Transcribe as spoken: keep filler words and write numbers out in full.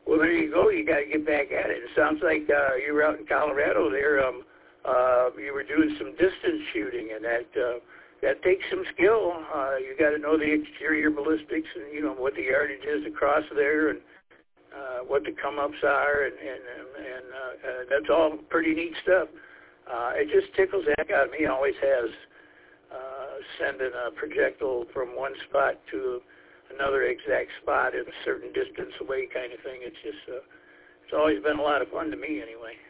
Well, there you go. You got to get back at it. It sounds like uh, you were out in Colorado there. Um, uh, you were doing some distance shooting, and that uh, that takes some skill. Uh, you got to know the exterior ballistics and you know what the yardage is across there, and uh, what the come-ups are, and and, and uh, uh, that's all pretty neat stuff. Uh, it just tickles the heck out of me. It always has. Uh, sending a projectile from one spot to another exact spot in a certain distance away kind of thing. It's just, uh, it's always been a lot of fun to me anyway.